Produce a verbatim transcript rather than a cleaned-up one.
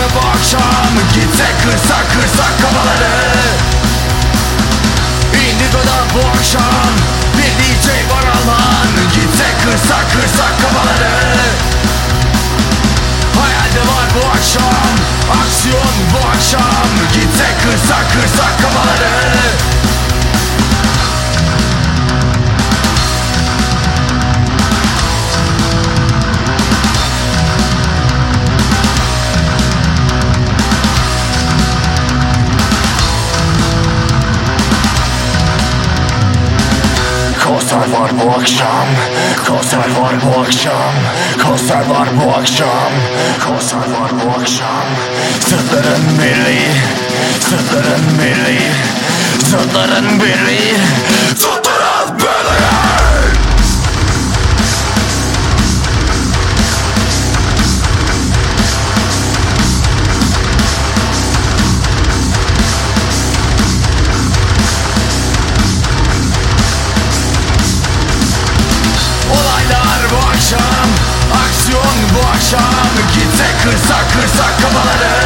bu akşam, gitse kırsak kırsak kafaları. Indigo'da bu akşam bir D J var Alman, gitse kırsak kırsak kafaları. Hayalde var bu akşam, aksiyon bu akşam, gitse kırsak kırsak kafaları. Konser var bu akşam, konser var bu akşam, konser var bu akşam, konser var bu akşam. Zıtların birliği, zıtların birliği, zıtların birliği, zıtların birliği. Aksiyon bu akşam, gitse kırsak kırsak kafaları.